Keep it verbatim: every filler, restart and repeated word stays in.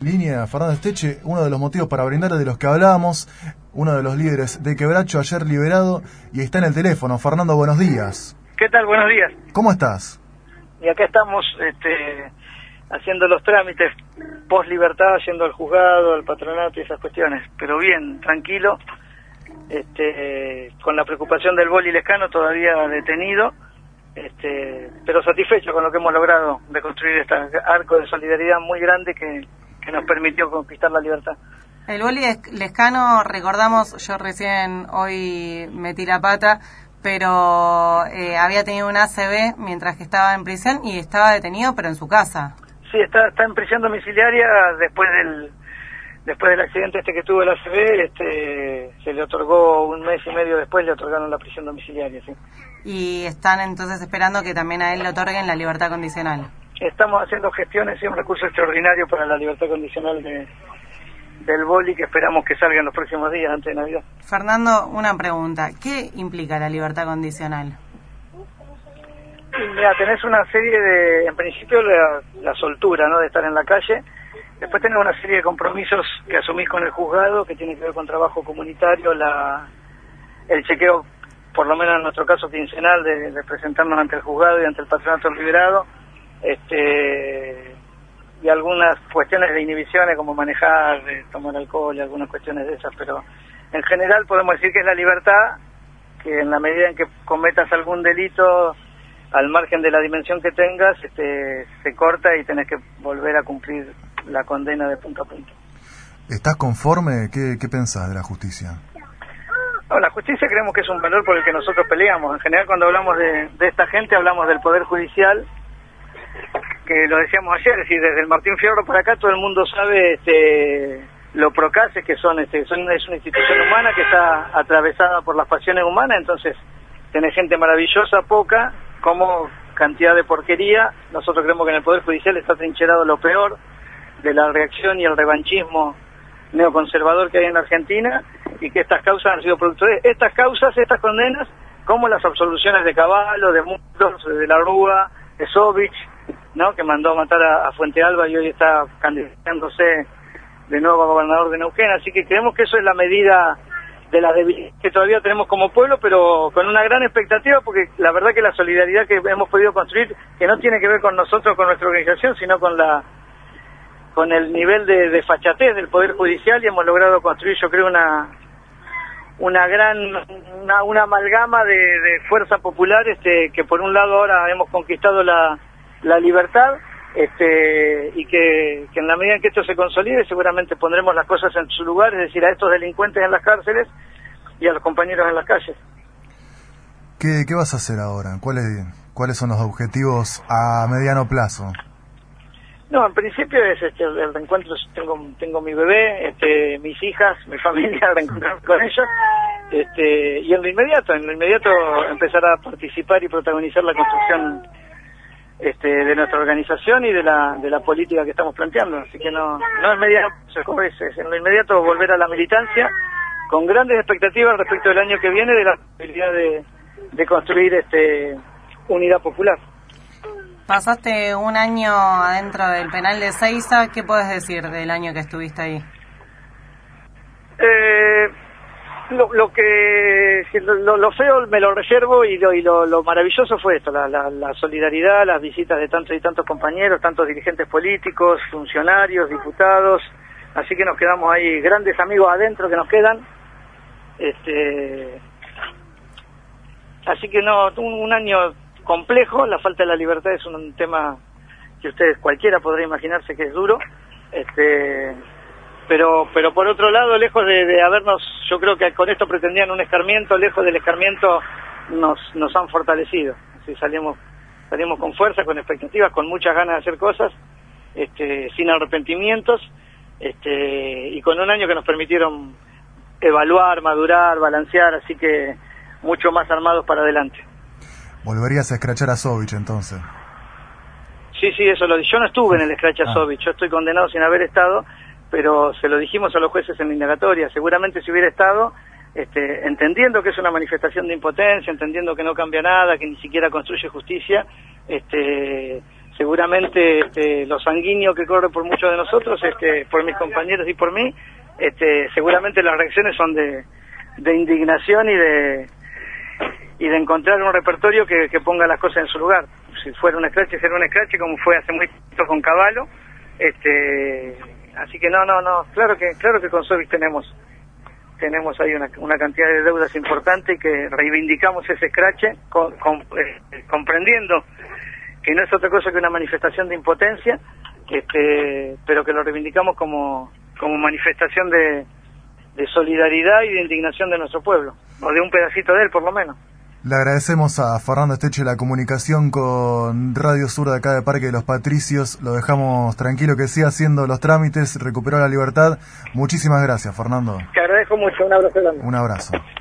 línea, Fernando Esteche, uno de los motivos para brindar de los que hablábamos, uno de los líderes de Quebracho, ayer liberado, y está en el teléfono. Fernando, buenos días. ¿Qué tal? Buenos días. ¿Cómo estás? Y acá estamos este, haciendo los trámites post-libertad, yendo al juzgado, al patronato y esas cuestiones. Pero bien, tranquilo, este, con la preocupación del Boli Lescano todavía detenido, este, pero satisfecho con lo que hemos logrado de construir este arco de solidaridad muy grande que, que nos permitió conquistar la libertad. El Boli Lescano, recordamos, yo recién hoy metí la pata, pero eh, había tenido un A C V mientras que estaba en prisión y estaba detenido, pero en su casa. Sí, está, está en prisión domiciliaria después del después del accidente este que tuvo el A C V, este, se le otorgó un mes y medio después, le otorgaron la prisión domiciliaria, sí. Y están entonces esperando que también a él le otorguen la libertad condicional. Estamos haciendo gestiones y un recurso extraordinario para la libertad condicional de del Boli, que esperamos que salga en los próximos días antes de Navidad. Fernando, una pregunta. ¿Qué implica la libertad condicional? Mira, tenés una serie de, en principio, la, la soltura, ¿no?, de estar en la calle. Después tenés una serie de compromisos que asumís con el juzgado, que tiene que ver con trabajo comunitario, la el chequeo, por lo menos en nuestro caso quincenal, de, de presentarnos ante el juzgado y ante el patronato liberado, este... y algunas cuestiones de inhibiciones como manejar, de tomar alcohol y algunas cuestiones de esas, pero en general podemos decir que es la libertad, que en la medida en que cometas algún delito, al margen de la dimensión que tengas, este, se corta y tenés que volver a cumplir la condena de punto a punto. ¿Estás conforme? ¿Qué, qué pensás de la justicia? No, la justicia creemos que es un valor por el que nosotros peleamos. En general, cuando hablamos de, de esta gente, hablamos del Poder Judicial, que lo decíamos ayer, es decir, desde el Martín Fierro para acá todo el mundo sabe este, lo procaces que son, este, son, es una institución humana que está atravesada por las pasiones humanas, entonces tenés gente maravillosa, poca, como cantidad de porquería. Nosotros creemos que en el Poder Judicial está trincherado lo peor de la reacción y el revanchismo neoconservador que hay en la Argentina, y que estas causas han sido producto de estas causas, estas condenas, como las absoluciones de Cavallo, de Muros, de la Rúa, de Sovich, ¿no?, que mandó a matar a, a Fuente Alba y hoy está candidatándose de nuevo a gobernador de Neuquén. Así que creemos que eso es la medida de la debilidad que todavía tenemos como pueblo, pero con una gran expectativa, porque la verdad que la solidaridad que hemos podido construir, que no tiene que ver con nosotros, con nuestra organización, sino con la con el nivel de, de fachatez del Poder Judicial, y hemos logrado construir, yo creo, una una gran una, una amalgama de, de fuerza popular, este, que por un lado ahora hemos conquistado la la libertad, este, y que, que en la medida en que esto se consolide seguramente pondremos las cosas en su lugar, es decir, a estos delincuentes en las cárceles y a los compañeros en las calles. ¿Qué, qué vas a hacer ahora? ¿Cuáles, cuáles son los objetivos a mediano plazo? No, en principio es este, el reencuentro. Tengo tengo mi bebé, este, mis hijas, mi familia, reencontrarme con ellos, este, y en lo inmediato, en lo inmediato empezar a participar y protagonizar la construcción este, de nuestra organización y de la de la política que estamos planteando. Así que no no es mediano, es, es en lo inmediato volver a la militancia con grandes expectativas respecto del año que viene, de la posibilidad de, de construir este unidad popular. Pasaste un año adentro del penal de Ezeiza. ¿Qué puedes decir del año que estuviste ahí? Eh, lo, lo que lo, lo feo me lo reservo, y lo, y lo, lo maravilloso fue esto, la, la, la solidaridad, las visitas de tantos y tantos compañeros, tantos dirigentes políticos, funcionarios, diputados. Así que nos quedamos ahí, grandes amigos adentro que nos quedan. Este, así que no, un, un año complejo. La falta de la libertad es un tema que ustedes, cualquiera podrá imaginarse que es duro, este, pero pero por otro lado, lejos de, de habernos, yo creo que con esto pretendían un escarmiento, lejos del escarmiento nos nos han fortalecido. Así salimos salimos con fuerza, con expectativas, con muchas ganas de hacer cosas, este, sin arrepentimientos, este, y con un año que nos permitieron evaluar, madurar, balancear, así que mucho más armados para adelante. ¿Volverías a escrachar a Sovich entonces? Sí, sí, eso lo dije. Yo no estuve en el escrache a ah. Sovich, yo estoy condenado sin haber estado, pero se lo dijimos a los jueces en la indagatoria. Seguramente si hubiera estado, este, entendiendo que es una manifestación de impotencia, entendiendo que no cambia nada, que ni siquiera construye justicia, este, seguramente este, lo sanguíneo que corre por muchos de nosotros, este, por mis compañeros y por mí, este, seguramente las reacciones son de, de indignación y de y de encontrar un repertorio que, que ponga las cosas en su lugar. Si fuera un scratch, será un scratch, como fue hace muy poquito con Cavallo. Este, así que no, no, no, claro que claro que con Sobis tenemos tenemos ahí una, una cantidad de deudas importante y que reivindicamos ese scratch con, con, eh, comprendiendo que no es otra cosa que una manifestación de impotencia, este, pero que lo reivindicamos como, como manifestación de, de solidaridad y de indignación de nuestro pueblo, o de un pedacito de él por lo menos. Le agradecemos a Fernando Esteche la comunicación con Radio Sur de acá de Parque de los Patricios. Lo dejamos tranquilo que siga haciendo los trámites, recuperó la libertad. Muchísimas gracias, Fernando. Te agradezco mucho, un abrazo grande. Un abrazo.